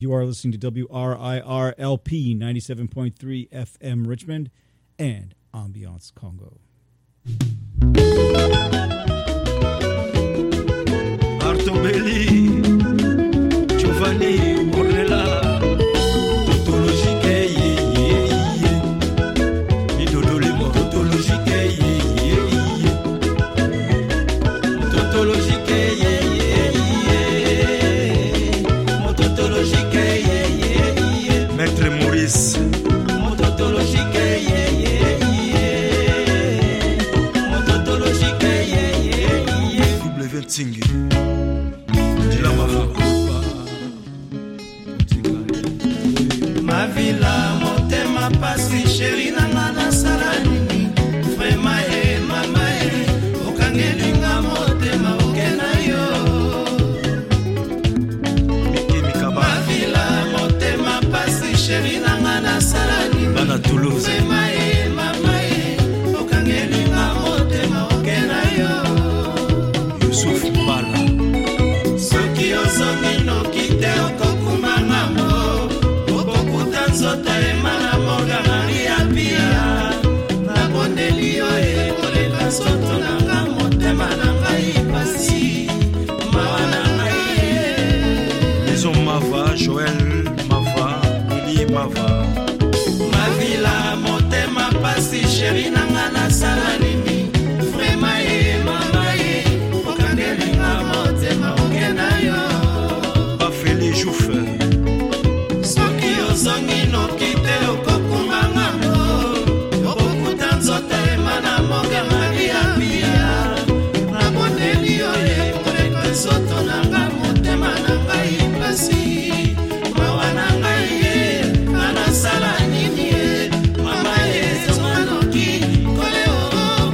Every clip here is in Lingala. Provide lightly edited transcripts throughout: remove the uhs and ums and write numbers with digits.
You are listening to WRIR-LP 97.3 FM Richmond and Ambiance Congo. Artobelli, Giovanni, Ornella, Tautologique, Idodolimo, Tautologique, Tautologique, Tautologique, Maître Maurice, Tautologique, Double Tingi. Ma villa, motema pasi, chéri nanga na salanini. Frema e mama e, okangelinga motema okena yo. Ma villa, motema pasi, chéri nanga na salanini. Bana Toulouse. Frema e mama e, okangelinga motema okena yo. Youssouf Bala. Soki ozongi nokite okokumanga mo. Nzoto emana moga Maria Pia Nabondeli yo koleka nzoto nanga motema nanga ipasi mawa nanga Maison Mava, Joël Mava, Lili Mava. Ma villa motema pasi chéri nanga na sala nini Vrema mama okangelinga motema okena yo Bafeli Jouffre. Soki ozongi nokite okokumanga mo okokuta nzoto emana moga Maria Pia Nabondeli yo koleka nzoto nanga motema nanga ipasi mawa nanga kana sala nini mama ezonganoki kole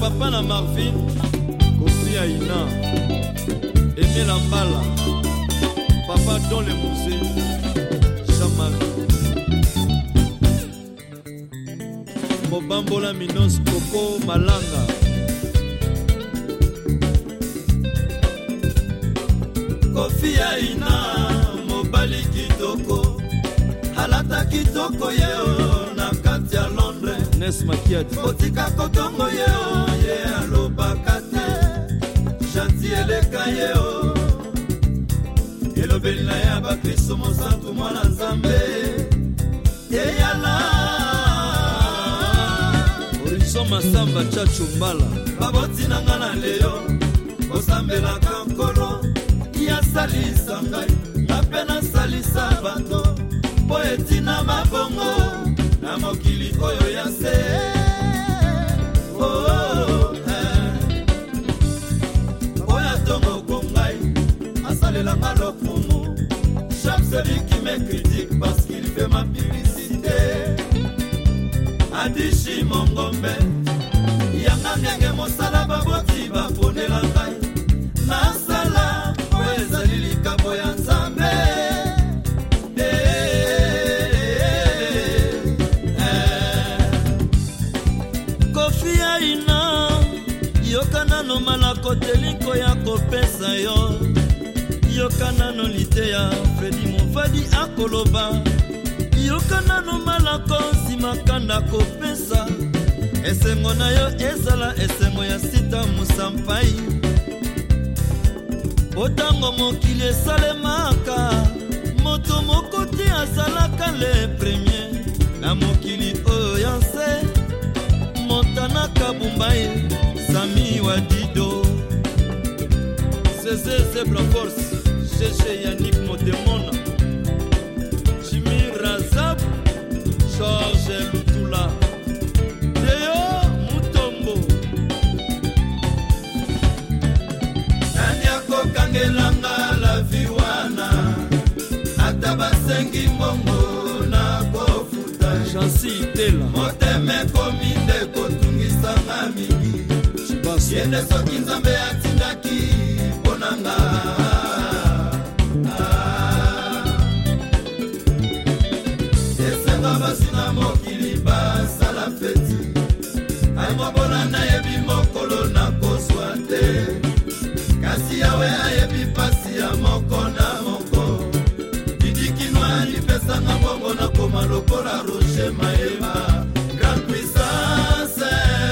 papa na Marvin Kofi Aina Aimé Lambala papa dans le musée Jean-Marie Mobambola Minos Koko Malanga Kofi Aina mobali kitoko alata kitoko yeo na kati ya Londres Nes Makiati Otika kotongo yeo ye alobakate Chanti eleka yeo Elobeli na ya bakristo mosantu mwana nzambe Yeyala Orizo Masamba Chacho Mbala Baboti na ngana leo Osambela kankolo Ya salisa ngai Napena salisa bato Poeti na mabongo Na mokili oyo ya se Oya tongo kongai Asalela malokumu Chaque celui qui me critique Parce qu'il fait ma publicité Adishi Mongombe Yanga ngenge mosala baboti Baponela ngai Nasala Weza lilika boya nzambe Kofi Aina Yokana no malako teliko ya kopesa yo Yokana no liteya Fredi Mofadi akoloba Yokana no malako simakanda kopesa Esengo na yo ezala esengo ya sita musampai Otango mokili esalemaka Moto mokoti azalaka le premier Na mokili oyo yanse Montana Kabumbaye Sami Wadido César Zebra Force Cheche Yannick Motemona Jimmy Razab Georges Lutula Deo Mutombo Nanyako Kangelanga la viwana Atabasengi Mbongo na kofuta Chansi Itela Moteme kominde kotungisa mingi Yende soki nzambe atindaki ponanga Esenga basina mokili basala feti Aimobona na yebi mokolo na koswa te Kasi yawe ayebi pasi ya moko na moko Didikinwa nipesanga bongo na koma lokola Roger Maema Grand puissance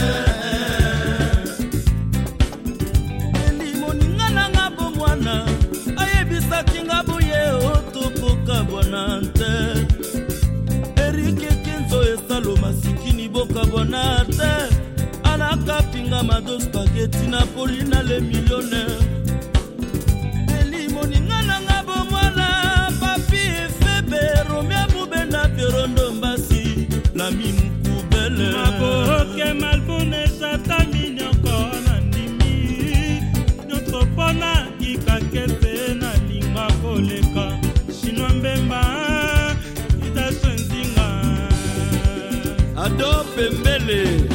Elimoni ngana ngabo mwana Ayebisa kinga buye otokoka bonante Erike Kenzo esalo masikini boka bonate Anaka pinga mado spaghetti Napoli na le millionnaire Elimoni ngana ngabo mwana Papi efebe Romea mubenda perondo mbasi La mimuku bele Maboroke malbone chata minyoko na ndimi Nyotro pona ikakete na lingwa koleka Shinwa mbemba ita swenzinga Ado Pembele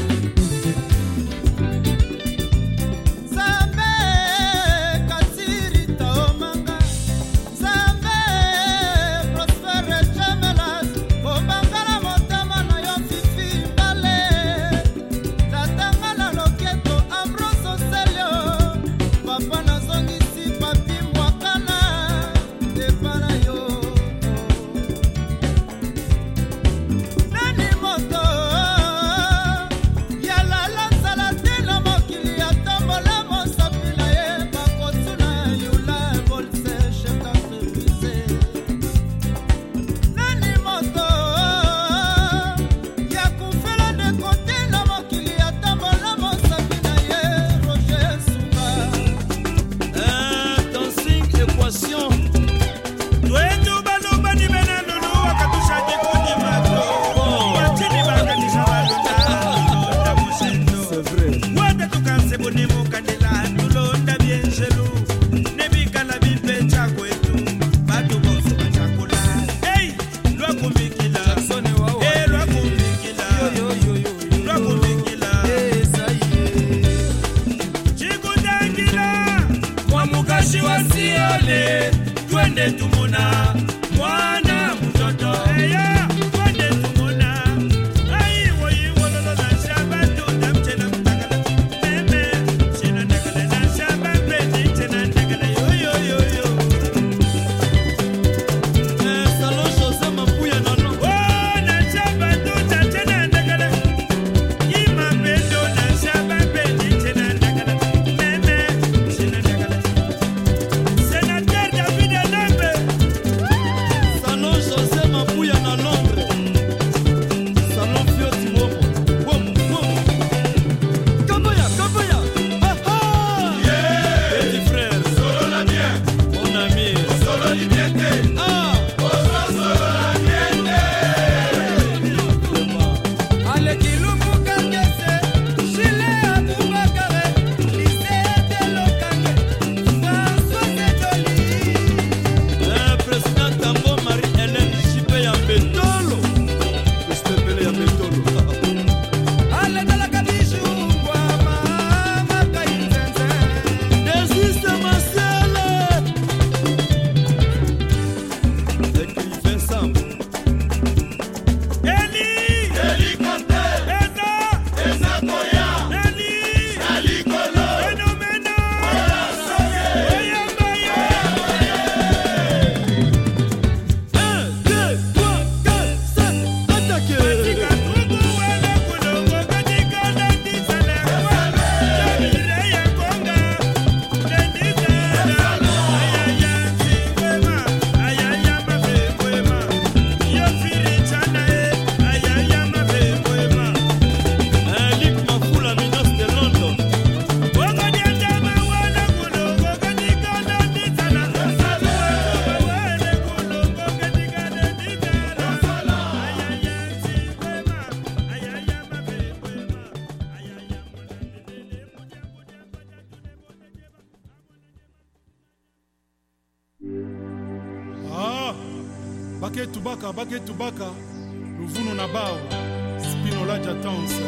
Bake Tubaka, Luvuno Nabao, Spinola Jatanse,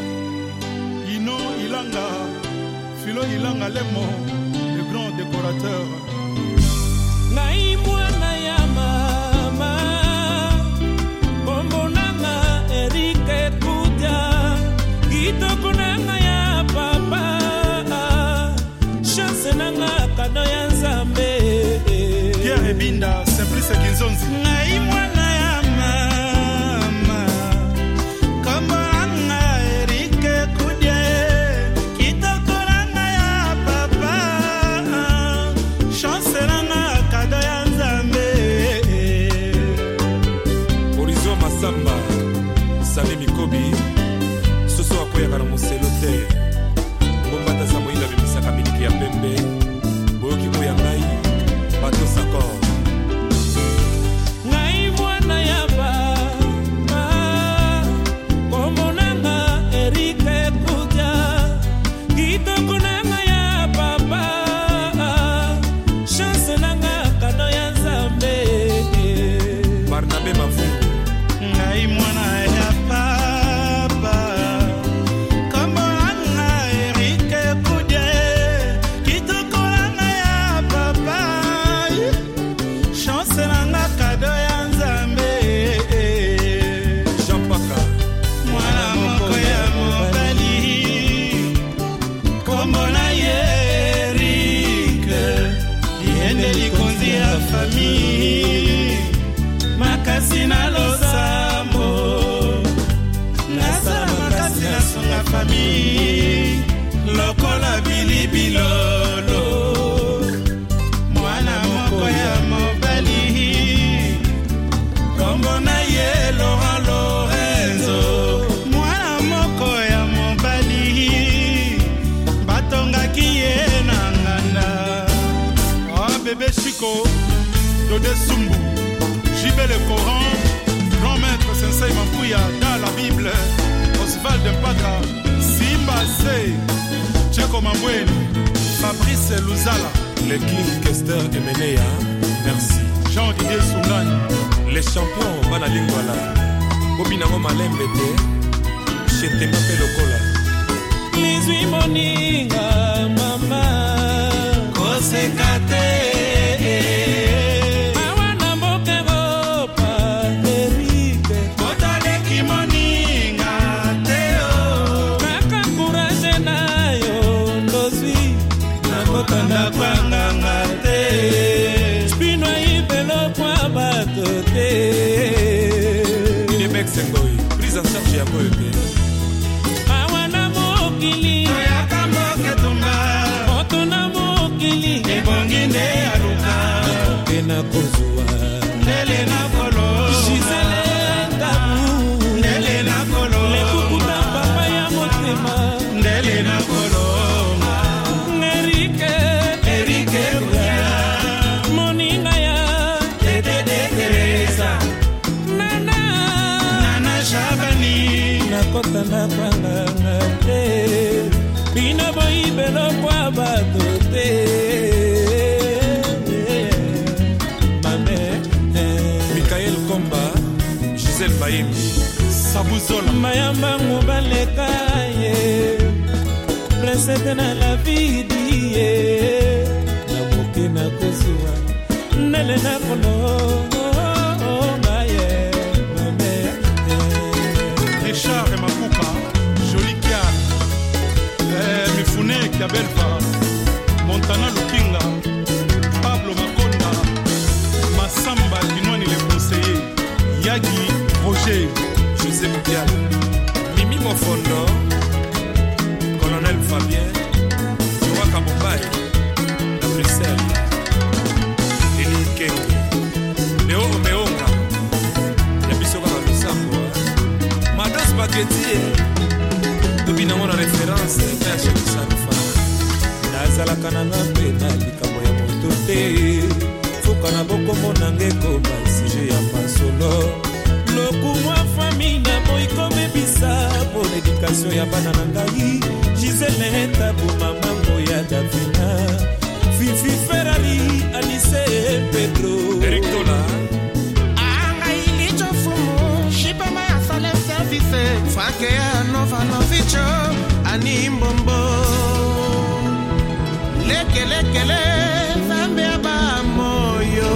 Ino Ilanga, Philo Ilanga Lemo, le grand décorateur. Naimwana ya mama, Bombonanga Erike Kudia, Kitoko nanga ya papa, Chance nanga kado ya Nzambe. Pierre Ebinda, Simplice Kinzonzi. Naimwana ya mama, Kambanga Erike Kudia, Kitoko nanga ya papa, Chance nanga kado ya Nzambe. Horizon Masamba, Sami Mikobi, Soso Akoya Karamuselote, Bombata Samoïla Bimisaka Miliki ya Pembe, Boyoki Koya Ngai, Bato Sakor. Ngai mwana ya baba, Komonanga Erike Kudia, Kitoko nanga ya papa, Chance nanga kado ya Nzambe. Barnabe Mafungu. Ngai mwana ya papa, Komonanga Erike Kudia, Kitoko nanga ya papa, Chance nanga kado ya Nzambe. Jean Paka. Mwana moko ya mobali, kombo na ye Erike, yende likonzi ya famille, makasi na losambo, nasala makasi na songa famille, lokola bilibilolo. Mwana moko ya mobali, kombo na ye Laurent Lorenzo, mwana moko ya mobali, batongaki ye na nganda. Ah, bébé Chico, Dodé Sumbu, Jibé le Coran, grand maître Sensei Mampuya, dans la Bible, Oswald Mpaka, Simba Se, Tcheko Mambweni, Fabrice Luzala, Le King Kester Emenea, merci. Jean-Didier Sungani, Les champions Bana Lingwala, Bobinango Malembe te, Chetema Pelokola. Lizwi moninga mama, kosekate. yango oyo te awa na mokili toyaka mboka tumba moto na mokili ebongi nde aluka oke na kozwa ndele na kolo Gisele Tabu ndele na kolo lekukuta papa ya motema ndele na kolo Erike moninga ya Tete Teresa Nana Shabani nakota na kwanganga te bino boyibelo kwa bato te mame Mikael Komba Gisèle Bayembi Sabuzola mayambangu baleka ye presete na la vidi ye na moke na kozwa nele na kolo maye mame Richard Makuka Joli Kiar Mifune Kiabelva Montana Lukinga Pablo Makonda Massamba Kinwani le conseiller Yagi Roger José Moubial Mimi Mofondo Colonel Fabien Joa Kabombaye La Bruxelles Eli Kenge Leo Omeonga Yabisoka Babisambo Mados Spaghetti Tobina mona référence PHM Salufa nazalaka na mpe na likambo ya moto te foka na bokombo nange koma sije ya masolo lokumwa fami na boikomebisa po l'éducation ya bana na ngai Gisele Tabu mamango ya Davina Fifi Ferrari Alice Pedro Eric Tola Shipama ya sale service Franke ya Novanovicho Ani Mbombo Leke Zambe ya ba moyo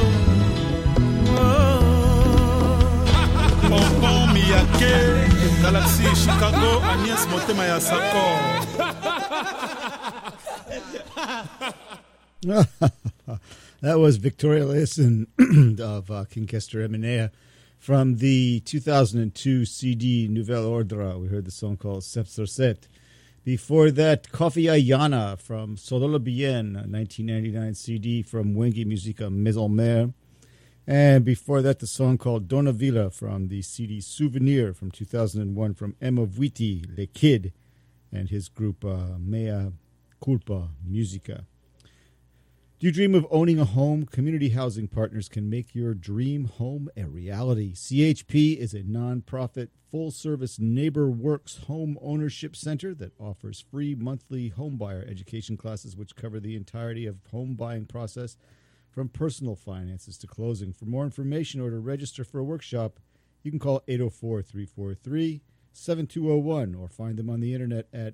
Pompon Miyake Galaxy Chicago Agnès Motema ya Sakor That was Victoria Listen of King Kester Eminea from the 2002 CD Nouvelle Ordre. We heard the song called Sepsorset. Before that, Kofi Ayana from Solola Bien, 1999 CD from Wengi Musica Maison Mère. And before that, the song called Dona Villa from the CD Souvenir from 2001 from Emma Vuiti, Le Kid, and his group Mea Culpa Musica. Do you dream of owning a home? Community Housing Partners can make your dream home a reality. CHP is a nonprofit, full-service Neighbor Works home ownership center that offers free monthly homebuyer education classes which cover the entirety of home buying process from personal finances to closing. For more information or to register for a workshop, you can call 804-343-7201 or find them on the internet at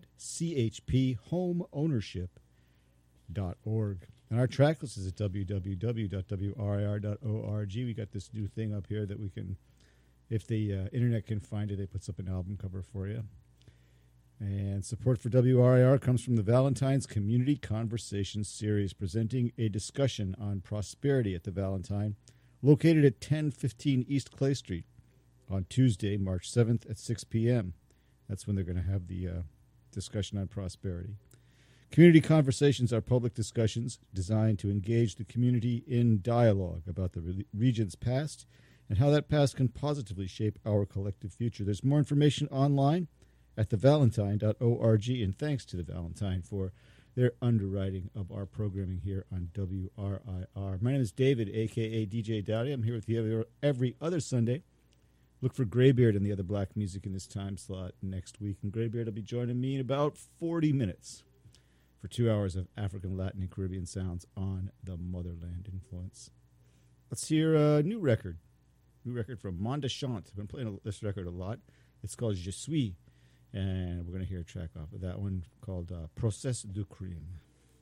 chphomeownership.org. And our track list is at www.wrir.org. We got this new thing up here that we can, if the internet can find it, they put up an album cover for you. And support for WRIR comes from the Valentine's Community Conversations series, presenting a discussion on prosperity at the Valentine, located at 1015 East Clay Street on Tuesday, March 7th at 6 p.m. That's when they're going to have the discussion on prosperity. Community conversations are public discussions designed to engage the community in dialogue about the region's past and how that past can positively shape our collective future. There's more information online at thevalentine.org, and thanks to the Valentine for their underwriting of our programming here on WRIR. My name is David, a.k.a. DJ Dowdy. I'm here with you every other Sunday. Look for Graybeard and the other black music in this time slot next week, and Graybeard will be joining me in about 40 minutes for 2 hours of African, Latin, and Caribbean sounds on the Motherland influence. Let's hear a new record from Monda Chant. I've been playing this record a lot. It's called Je suis, and we're going to hear a track off of that one called Process du Crime.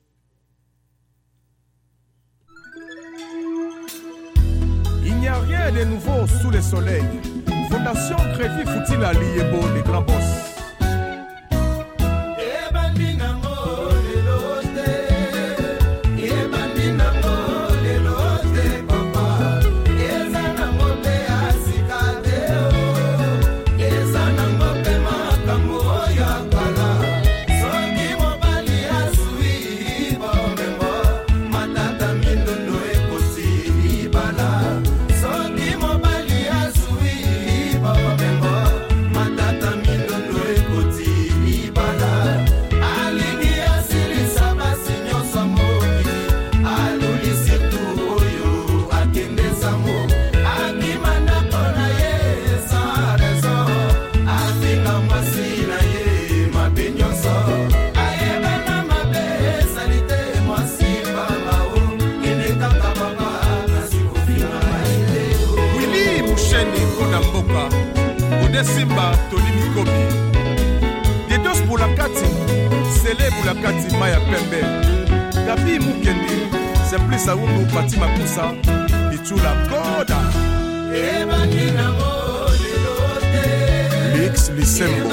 Il n'y a rien de nouveau sous le soleil. Fondation Crédit faut-il allier beau les grands boss. Esa Eugène Kuna Mboka, Ode Simba, Tony Mikobi. Dedos Boulakati, Sele Boulakati, Maya Pembe, Gabi Mukendi, Simplice Aoundou, Fatima Koussa, Pichula Koda. Lix Lisembo.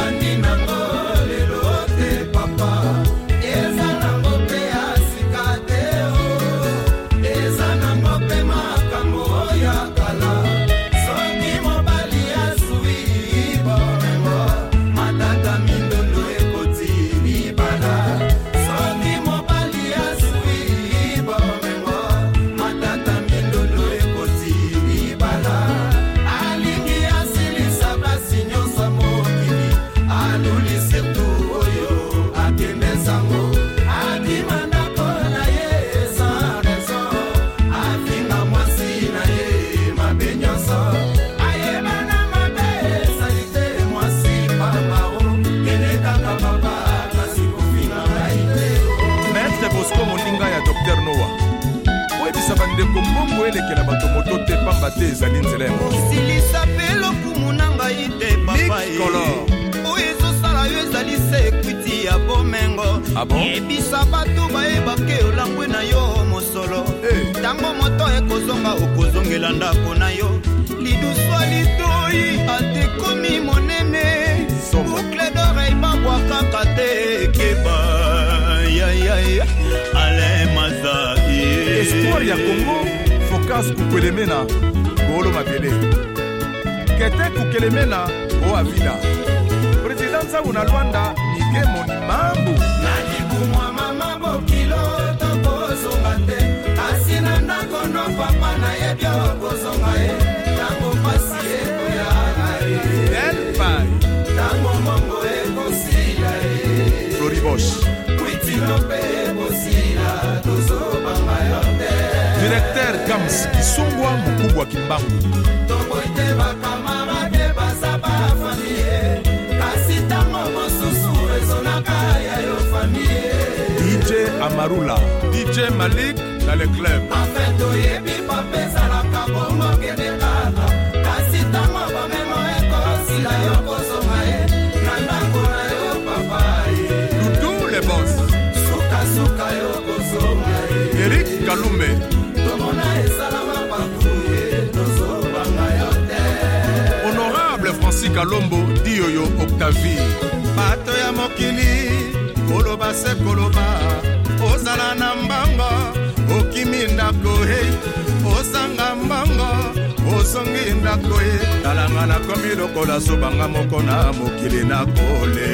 Kombongo elekela bato moto te pamba te ezali nzela ya silisa mpe lokumu na ngai te papa ye oyo ezosala yo ezali se ekwiti ya bomengo ebisa bato bayebake olangwe na yo mosolo ntango moto ekozonga okozongela ndako na yo liduswa litoi atekomi monene boucle d'oreille babwakaka te keba yayaya ale mazai espoir ya Congo Focas Kukelemena Golo Mabele Kete Kukelemena Oavida Président Zauna Luanda Nike Monimambu Nani kumwa mama bokilo tokozonga te Asina ndakono papa na yebyo kozonga e Tango pasi ekoya Elfai Tango mongo ekosila e Floribosh Kwitilope ekosila tozobanga yote Directeur Gams Kisungwa Mukubwa Kimbangu Toboite bakamarade basaba famille Kasi tango mosusu ezonaka ya yo famille DJ Amarula DJ Malik dans le club Afin toyebi papezalaka bongo kende kaka Kasi tango bamemo ekosila yo kozonga e Na ndako na yo papa e Doudou les boss Suka yo kozonga e Eric Kalumbe Tomona esalama pakuye tozobanga yo te Honorable Francis Kalombo Dioyo Octavie bato ya mokili koloba se koloba ozala na mbanga okimi ndako he ozanga mbanga ozongi ndako he talanga na komi lokola sobanga moko na mokili na kole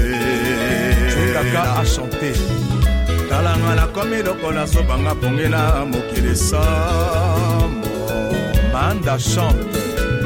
Kaka a chanté talanga na komi lokola sobanga ponge na mokili samo Manda chante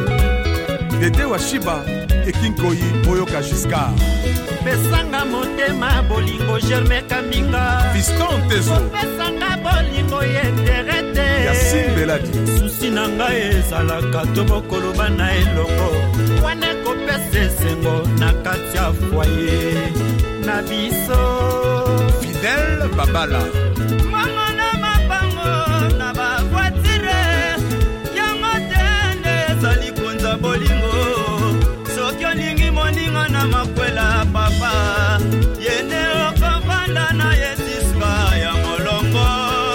Dede Washiba Ekinkoyi Boyoka Giscard pesanga motema bolingo germe kambinga Fiston Tezo pesanga bolingo yenderete Yassine Beladi susi na ngai ezalaka to mokolo bana elongo wana kopesa esengo na kati ya foye na biso Fidèle Babala mango na mabango na bavoitire yango tende ezali konza bolingo soki olingi moninga na makwela papa yene okovanda na yesiska ya molongo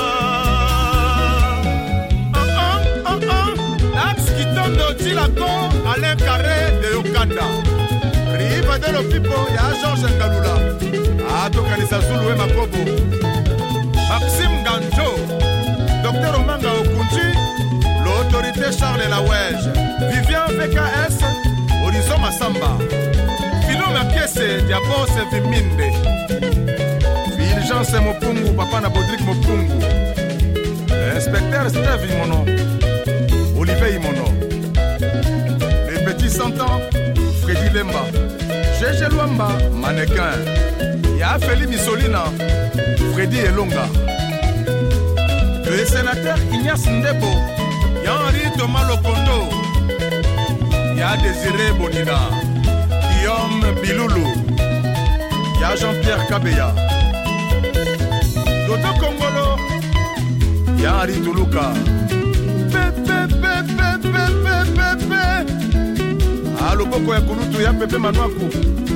Dax Kitondo Chilako Alain Carré de Okanda Riva de Lopipo ya Georges Ngalula Atokanisa Zulu e Makobo Maxime Ganjo Dr Omanga Okunji L'autorité Charles Lawege Vivian VKS Horizon Massamba Philo Makiese Diabose Viminde Fulgence Mopungu Papa na Bodrik Mopungu Inspecteur Steve Imono Olivier Imono Les petits santants Freddy Lemba Gégé Luamba Mannequin Ya Feli Missolina Freddy Elonga Le sénateur Ignace Ndebo Ya Henri Thomas Lokondo Ya Désiré Bonina Guillaume Biloulou Ya Jean-Pierre Kabeya Dodo Kongolo Ya Henri Tuluka Pepe loboko ya kulutu ya pepe manwaku.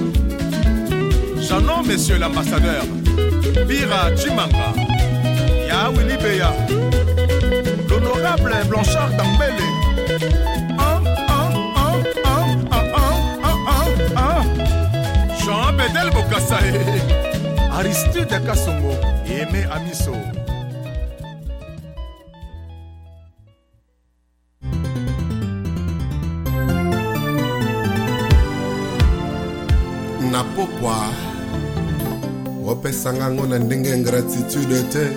Janon, monsieur l'ambassadeur. Bira Chimanga. Ya Willy Beya. L'honorable Blanchard Dambele. Jean Bedel Bokassae. Aristide Kassongo. Aimé Amiso. Na pokwa opesanga ngo na ndenge gratitude te.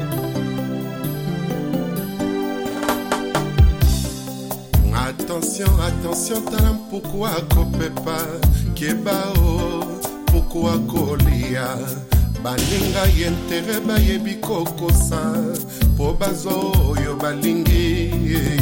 Attention, attention, tala mpokwa kopepa kebao pokwa kolia baninga yentere bayebi kokosa po bazo oyo balingi.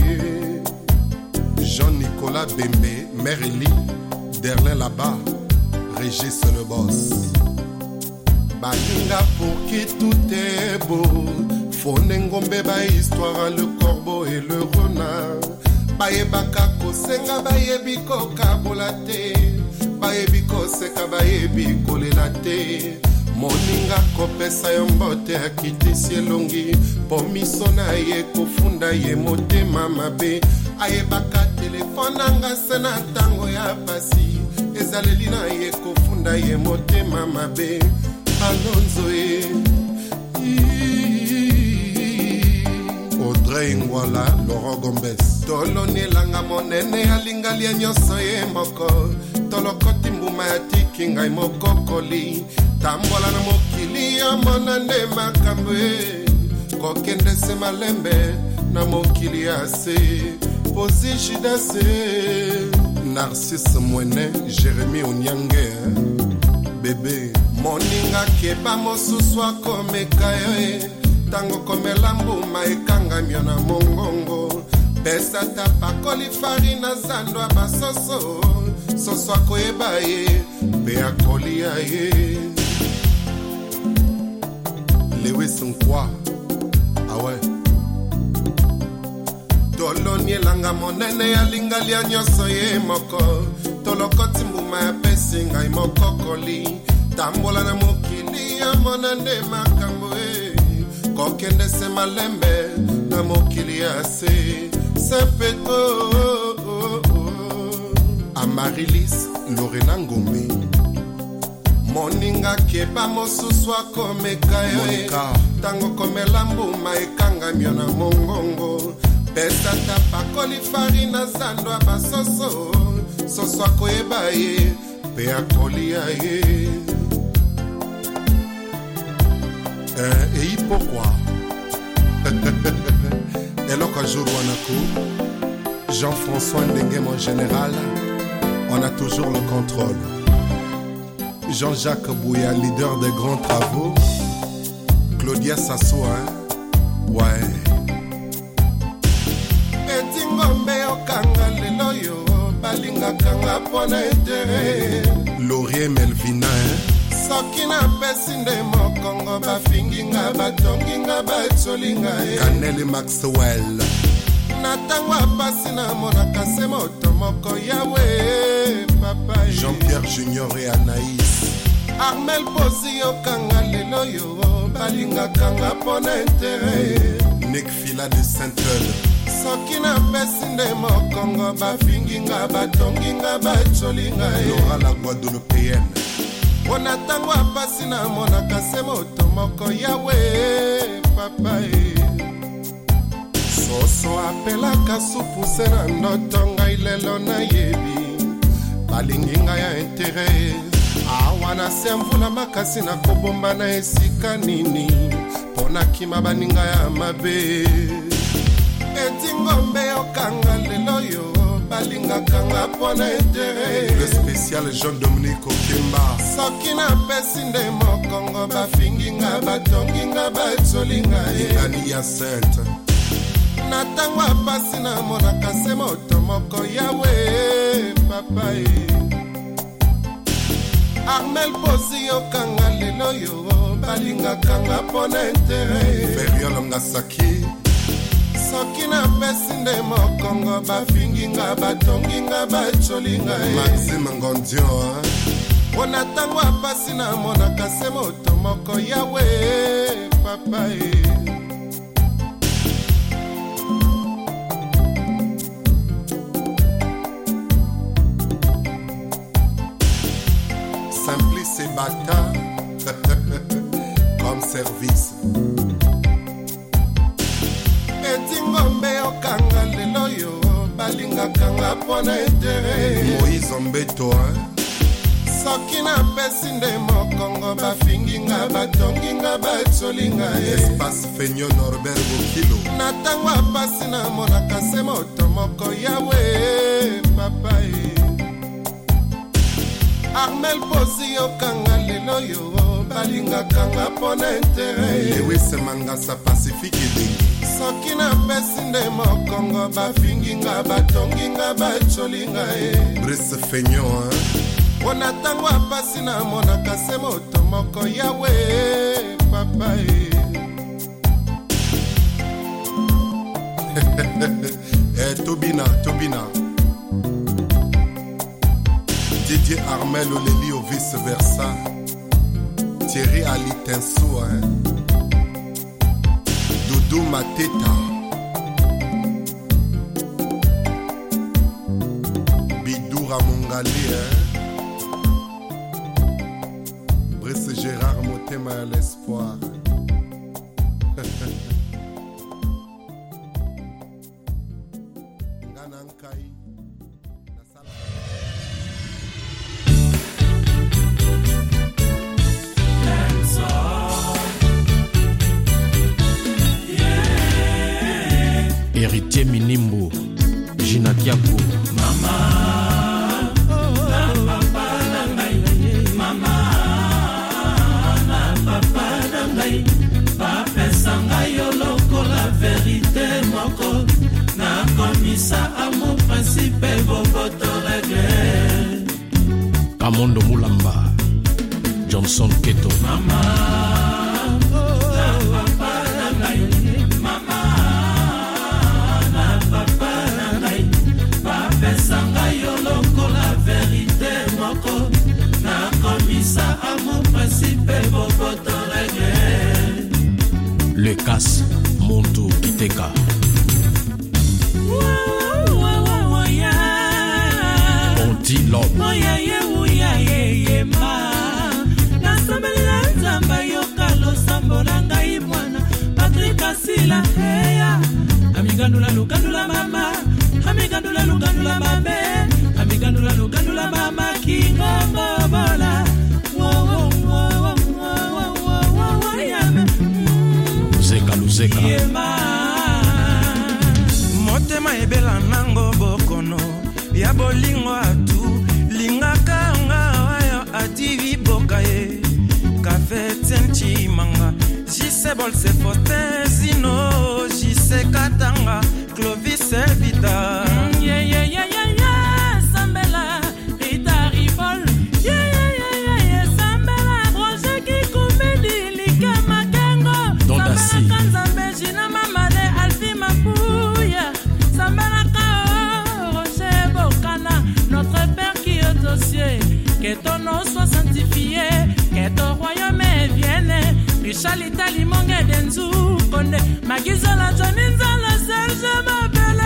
Jean-Nicolas Bembe, Mereli, Derlin là-bas, Régis le boss. Balinga pour qui tout est beau. Fonengombe ba histoire, le corbeau et le renard. Baebaka kosenga bayebi kokabolate. Bayebi koseka bayebi kolelate. Moninga kopesa yombote akitisi elongi. Pomisona ye kofunda ye motema mabe. Ayebaka telefone anga sena tango ya pasi. Ezaleli na ye kofunda ye motema mabe. Alonzo e Audrey Ngwala, Laurent Gombes. Toloni langa monene alingali ya nyoso ye moko. Tolokoti mbuma ya tiki ngai mokokoli. Tambola na mokili ya monane makambe. Kokende se malembe na mokili ya se. Posi jidase. Narcisse Mwene, Jérémy Onyange. Bébé moninga keba mosuswa komeka yo. Tango komela mbuma ekanga mio na mongongo. Pesa tapakoli farina zandwa basoso. Soso akoyeba ye, pe akolia ye. Lewis Nkwa, awe Toloni elanga monene ya lingali ya nyoso ye moko. Tolokoti mbuma ya pesi ngai mokokoli. Tambola na mokili ya monane makambo e. Kokende se malembe na mokili ya se. Sepeto Amarilis Lorena Ngombe. Moninga keba mosuswa komeka yo. Tango komela mbuma ekanga mio na mongongo. Pesa tapakoli farina zandwa basoso. Soso akoyeba ye, pe akolia ye. Et pourquoi? Eloko jour wanaku. Jean-François Ndenge mon général. On a toujours le contrôle. Jean-Jacques Bouya, leader des grands travaux. Claudia Sassoa, ouais. Etingombe okanga lelo yo. Balinga kanga pona etere. Laurier Melvina, Sokina pesinde mokongo bafinginga batonginga batsolinga. Canel Maxwell. Natangwa pasina monaka se moto moko yawe papa. Jean-Pierre Junior et Anaïs. Armel Posi okanga lelo yo. Balinga kanga pona etere. Nick Fila de Saint-Eul. Sokina pesinde mokongo bafinginga batonginga batsolinga. Laura la Guadeloupéenne. Onatangwa pasina monaka se moto moko yawe papa. Soso apelaka supu sena ndoto ngai lelo na yebi. Balingi ngai ya intere. Awana se mvula makasi na kobomba na esika nini. Pona kima baninga ya mabe. Etingombe okanga lelo yo. Balinga kanga pona intere. Le spécial Jean-Dominique Okemba. Sokina pesinde mokongo bafinginga batonginga batsolinga. Ikani ya sente. Natangwa pasina monaka se moto moko yawe papa. Armel Posi okanga lelo yo. Balinga kanga pona intere. Feriol Ngasaki. soki napesi nde mokongo bafinginga batonginga bacolinga maxime ngondio mpona ntango apasi namonaka se moto moko yawe papa Simplice et bata comme service etingombe okanga lelo yo balingakanga mpona intere Moïse Mbeto soki napesi nde mokongo bafinginga batonginga bacolinga espace feigno Norbert Bokilo na ntango apasi namonaka se moto moko yawe papa Armel Posi yokanga lelo yo balingakanga mpona intere Lewis Mangasa Pacifique edengi soki napesi nde mokongo bafinginga batonginga bacolinga Brice Feignon mpona ntango apasi namonaka se moto moko yawe papa Tobina Didier Armel Oleli au vice versa Thierry Ali Tinso Doudou Mateta Bidoura Mongali Brice Gérard Motema à l'espoir Nganankai Héritier Minimbo, Gina Kiapo. Mama, na papa na ngai, mama, na papa na ngai, bapesa ngai yo lokola vérité moko, na komisa à mon principe boboto réglé. Kamondo Mulamba, Johnson Keto. Mama. Le casse, Monto, Kiteka. Ponti Lob. Amigandula lugandula mama, amigandula lugandula mabe, amigandula lugandula mama kingongo bola. Zeka motema ebela nango bokono ya bolingo atu lingaka nga wayo ativi bokaye kafe tsenchi manga jise bolse fotezino jise katanga Clovis Evita sambela ita rivol sambela projet qui comédie likama kengo Dondasi que ton nom soit sanctifié, que ton royaume vienne. Richard l'Italie, mon gars d'Enzu, Konde, Magizola, Joninzola, Serge, m'appelle.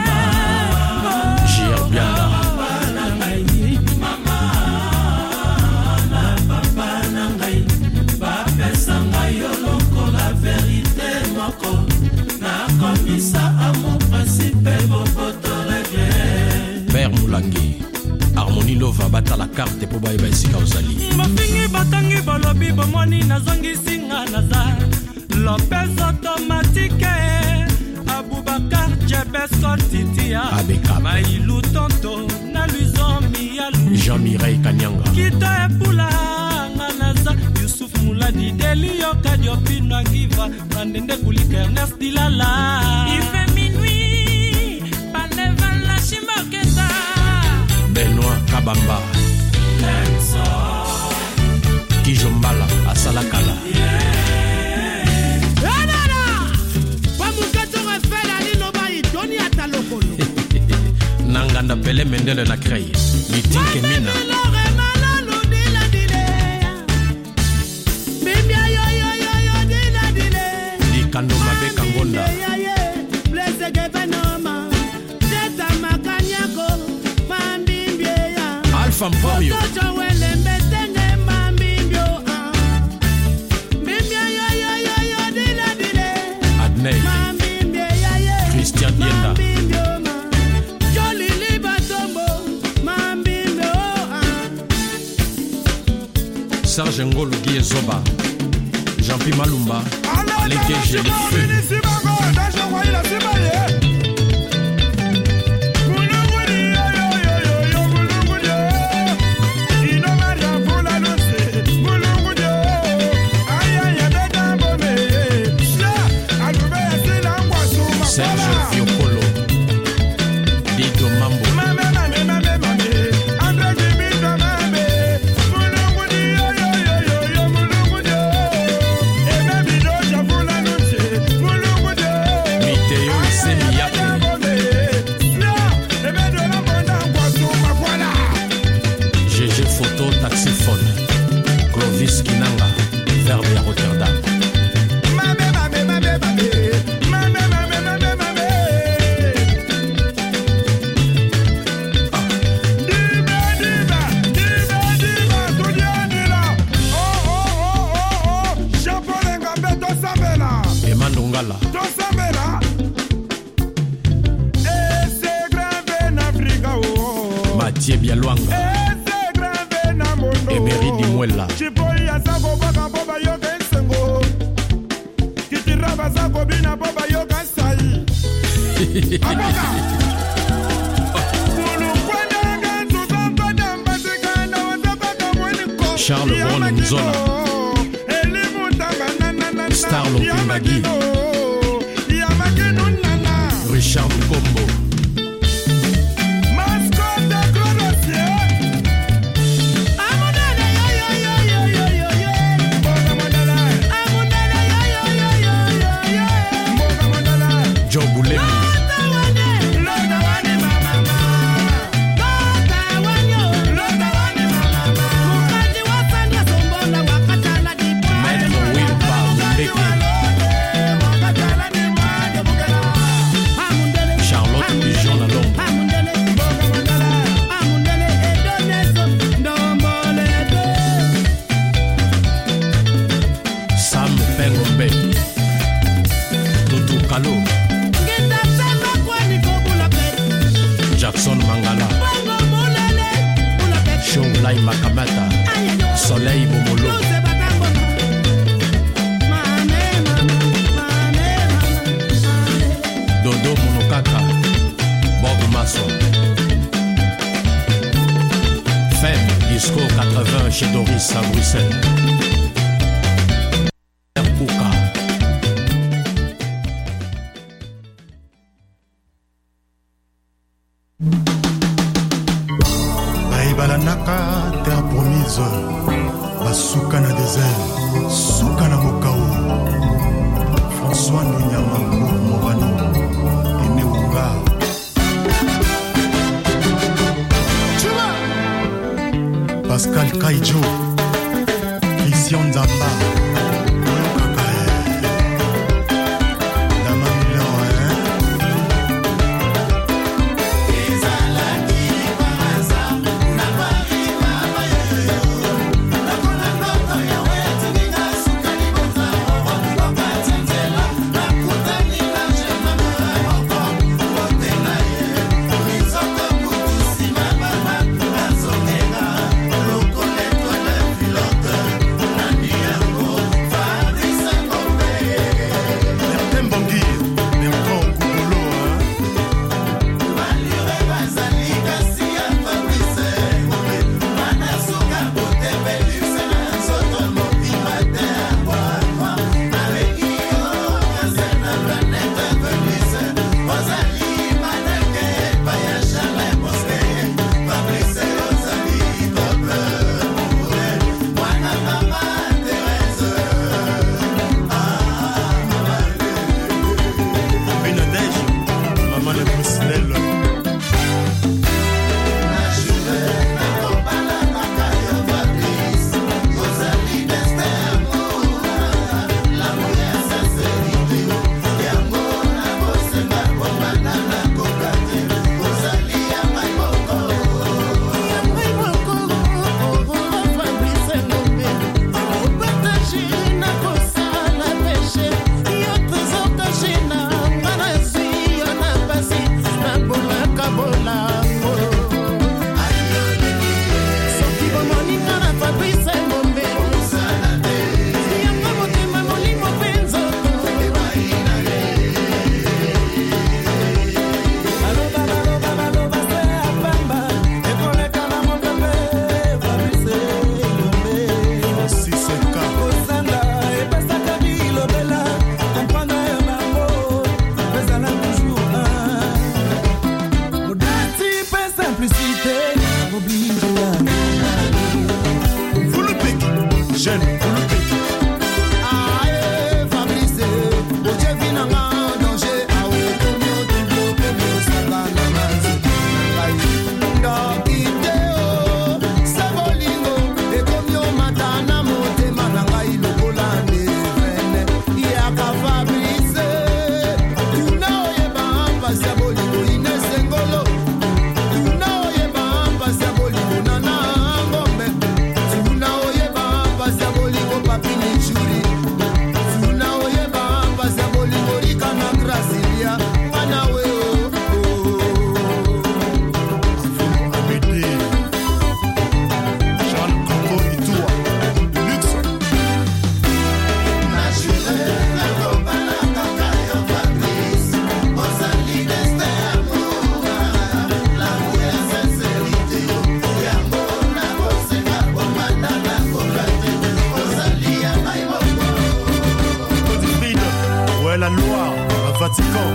J.R. Bianda. Mama, na papa nangai, papa sangai yoloko la vérité moko, na komisa à mon principe boboto réglé. Père Moulangi. Harmonie Lova bata la carte pour baïba esika ozali. Mafingi batangi bolobi bomoni nazongi singa naza. Lopez automatique Abubakar Jebes Kortitia Abeka Maïlou Tonto Naluzomi Yalou Jean-Mireille Kanyanga Kita Epula Nganaza Youssouf Mouladi Delio Kadiopi Nagiva Nandende Kulika Ernest Dilala Il fait minuit Panevan la Chimboketa Benoît Kabamba Kijombala Asalakala Banda Pele Mendele na Krei Mitike Mina Likando Mabeka Ngonda Alpha Mporio Adnei Christian Yenda Serge Ngolo Guy Zoba Jean-Pi Malumba les gages et les feux Serge Fiocolo Dito Mambo GG Photo Taxiphone Clovis Kinanga Verbe à Rotterdam Emandongala Mathieu Bialwanga Emery Dimwela Charles Brown Nzola Star Lopingagi Richard Kombo Joe Boulemi Maître Wilba Mbeke Charlotte Pigeon Lalombe Sam Pengombe Tutu Kalo Jackson Mangala Shonglai Makamata Soleil Bomolo Dodo Monokaka Bob Maso Femme Disco 80 chez Doris à Bruxelles Kuka Balanaka terre promise basuka na désert suka na mokau François Nunyama Morano Eneunga Pascal Kaijo Christian Zamba Loco le publicité oblige ya jeune Fulupeki aye Fabrice oche vinanga danger awe komio tiblo komio sakana mazi ndokite o sabolingo e komio matana motema na ngai lokola ndevene yaka Fabrice tuna oyeba mpasi ya bolingo inesengolo tuna oyeba mpasi ya bolingo nana ngombe tuna oyeba mpasi ya bolingo papini churi tuna oyeba mpasi ya bolingo rikana Grasilia mwana we la Loire, le Vatican.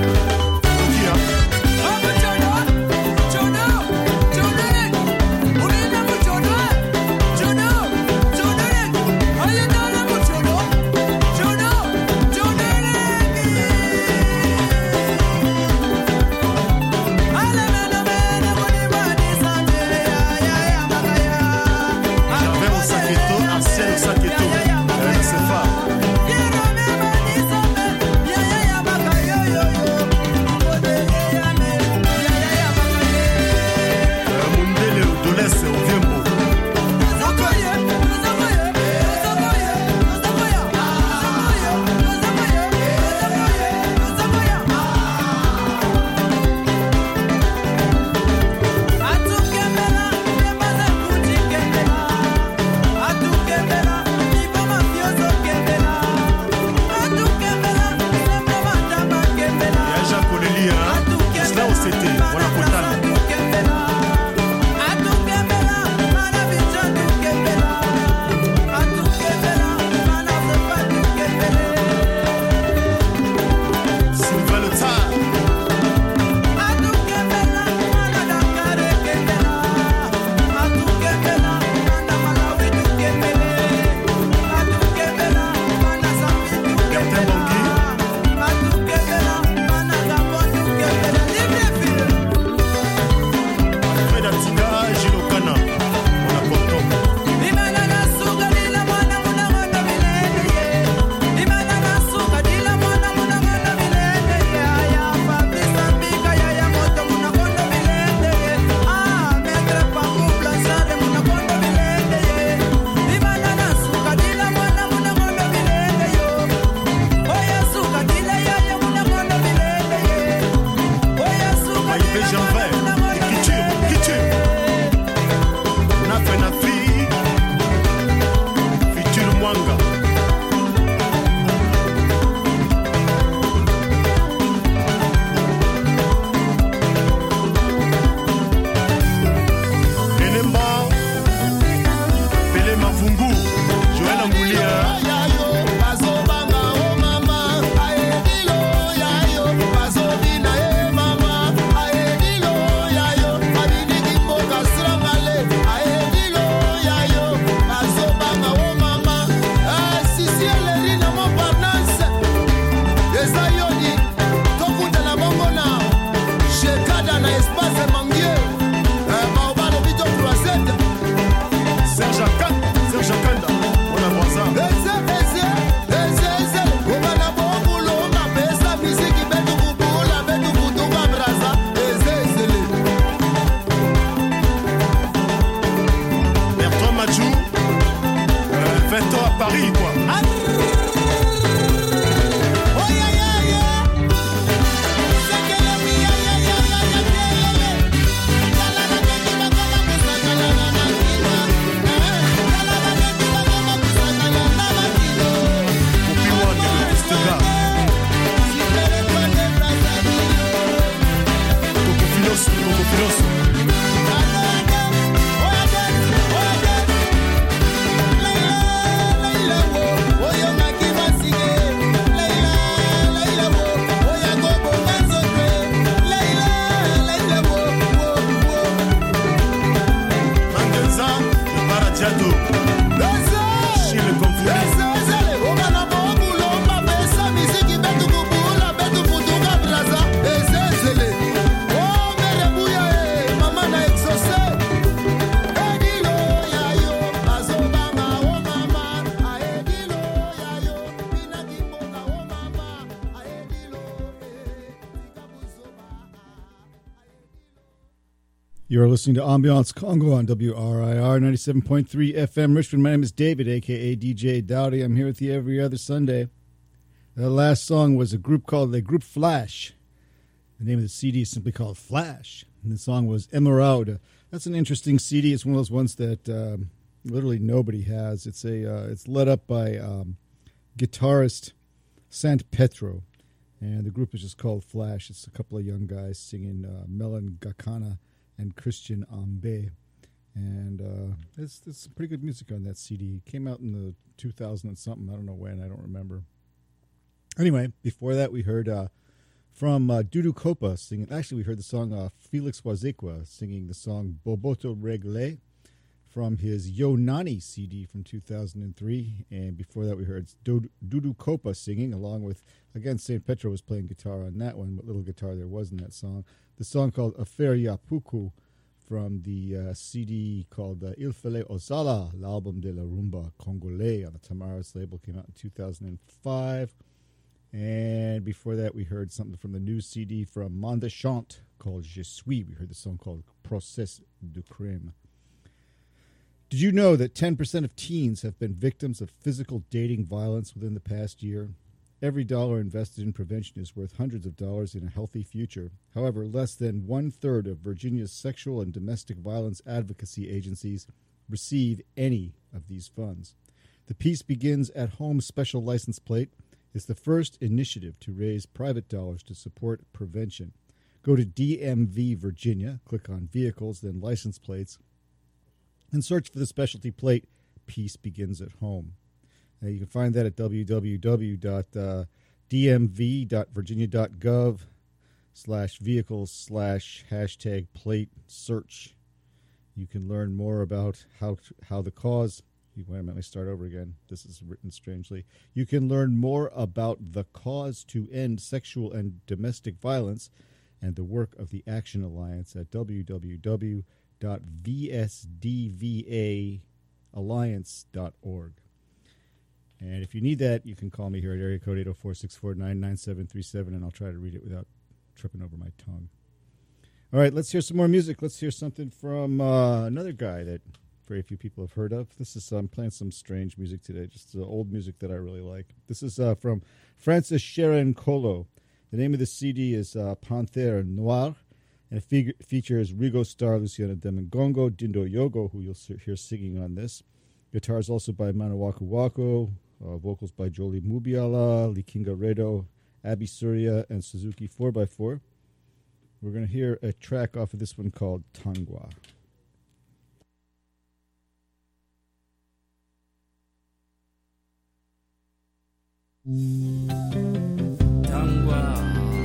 Leila Jadou, Chile Confouli. You're listening to Ambiance Congo on WRIR 97.3 FM Richmond. My name is David, a.k.a. DJ Dowdy. I'm here with you every other Sunday. The last song was a group called the Group Flash. The name of the CD is simply called Flash. And the song was Emeraude. That's an interesting CD. It's one of those ones that literally nobody has. It's led up by guitarist Sant Petro. And the group is just called Flash. It's a couple of young guys singing Melon Gakana and Christian Ambe. And there's some pretty good music on that CD. It came out in the 2000 and something. I don't know when. I don't remember. Anyway, before that we heard from Dudu Kopa singing. Actually, we heard the song Felix Wazekwa singing the song Boboto Regle from his Yo Nani CD from 2003. And before that we heard Dudu Kopa singing along with, again, St. Petro was playing guitar on that one. What little guitar there was in that song. The song called Affaire Yapuku from the CD called Il Fallait Osala, l'album de la rumba congolais on the Tamaras label, came out in 2005. And before that, we heard something from the new CD from Manda Chante called Je suis. We heard the song called Procès du Crime. Did you know that 10% of teens have been victims of physical dating violence within the past year? Every dollar invested in prevention is worth hundreds of dollars in a healthy future. However, less than 1/3 of Virginia's sexual and domestic violence advocacy agencies receive any of these funds. The Peace Begins at Home special license plate is the first initiative to raise private dollars to support prevention. Go to DMV Virginia, click on Vehicles, then License Plates, and search for the specialty plate Peace Begins at Home. You can find that at www.dmv.virginia.gov/vehicles/#plate search. You can learn more about how the cause. Wait a minute, let me start over again. This is written strangely. You can learn more about the cause to end sexual and domestic violence and the work of the Action Alliance at www.vsdvaalliance.org. And if you need that, you can call me here at area code 804-649-9737, and I'll try to read it without tripping over my tongue. All right, let's hear some more music. Let's hear something from another guy that very few people have heard of. This is I'm playing some strange music today, just old music that I really like. This is from Francis Sherenkolo. The name of the CD is Panther Noir, and it features Rigo Starr, Luciana Demengongo, Dindo Yogo, who you'll hear singing on this. Guitars also by Manawaku Wako, vocals by Jolie Mubiala, Likinga Redo, Abby Surya, and Suzuki 4x4. We're going to hear a track off of this one called Tangwa. Tangwa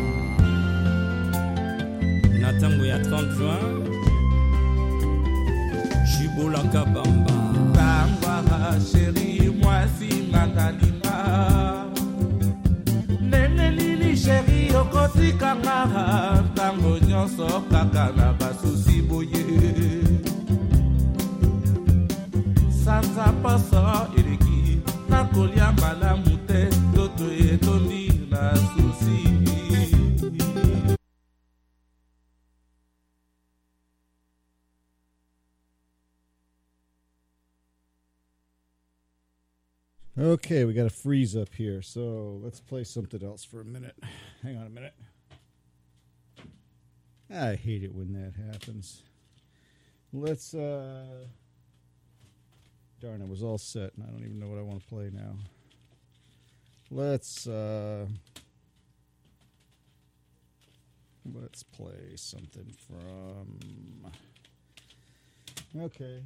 na tango ya 30 juin Jibola Kabamba Tangwa chérie moi si mangalima Nene nini chérie okotika nga tango nyonso kaka na basusi boye Sansa paso iriki na kolia malamu te toto etondi na susi Okay, we got a freeze up here, so let's play something else for a minute. Hang on a minute. I hate it when that happens. Let's, darn, it was all set, and I don't even know what I want to play now. Let's play something from, okay.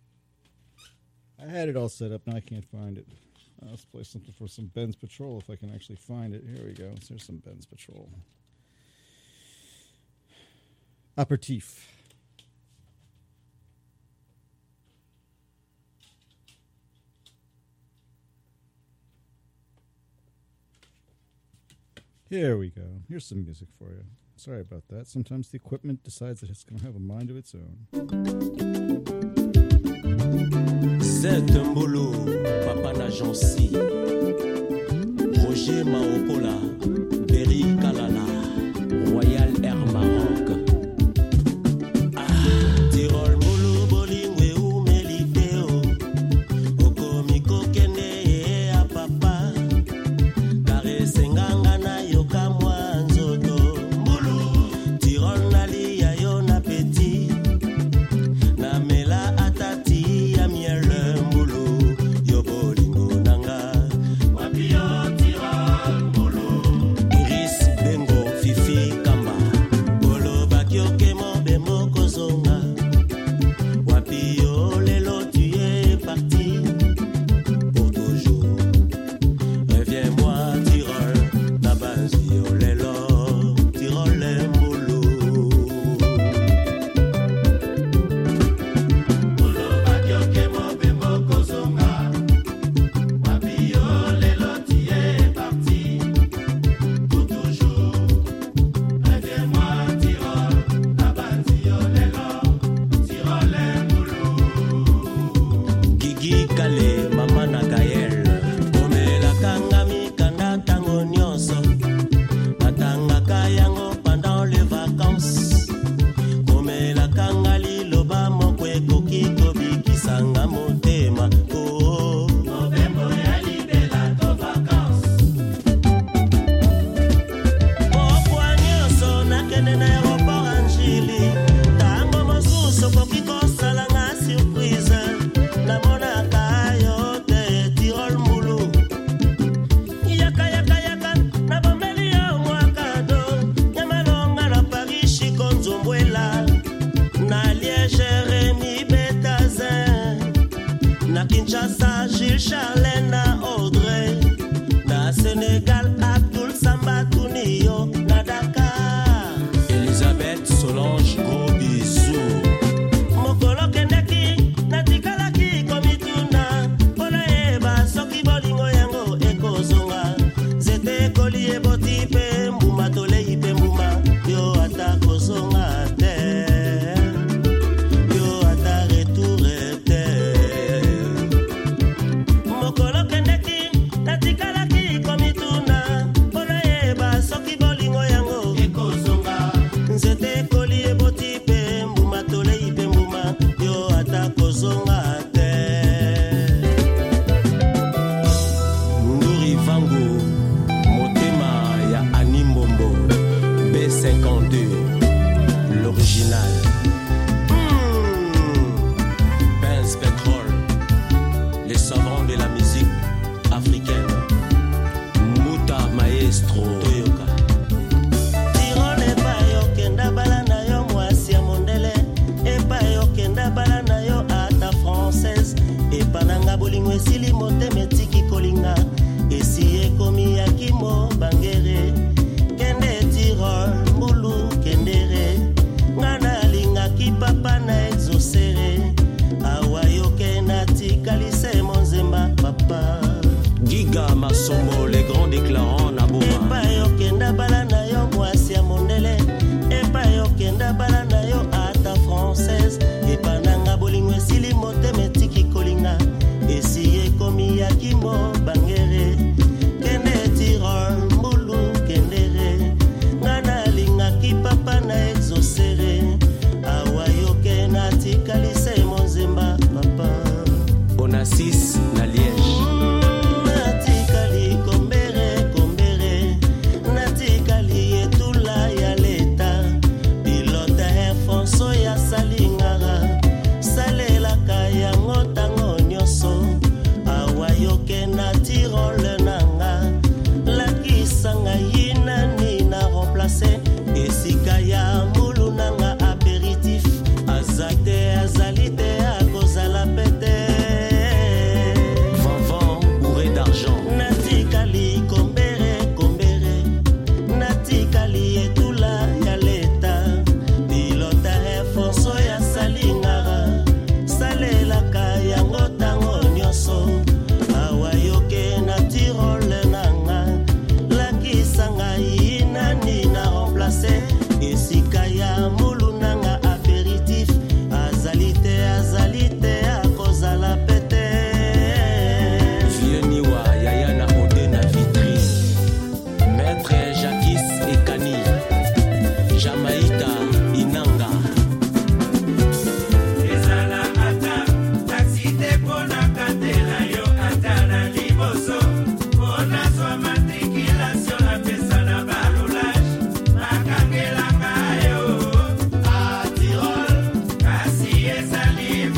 I had it all set up, now I can't find it. Let's play something for some Ben's Patrol if I can actually find it. Here we go. Here's some Ben's Patrol. Aperitif. Here we go. Here's some music for you. Sorry about that. Sometimes the equipment decides that it's going to have a mind of its own. C'est un boulot, Papa Najansi, Roger Maokola, Berry Kalala, Royal Air Maroc. Tirol Moulou Bolingwe ou Meliteo, Okomiko Kene a Papa, Kare Senganga na Yoka Mwanzoto, Tirol Nali ya yo na Petit, na Mela Atati ya Miele. ezali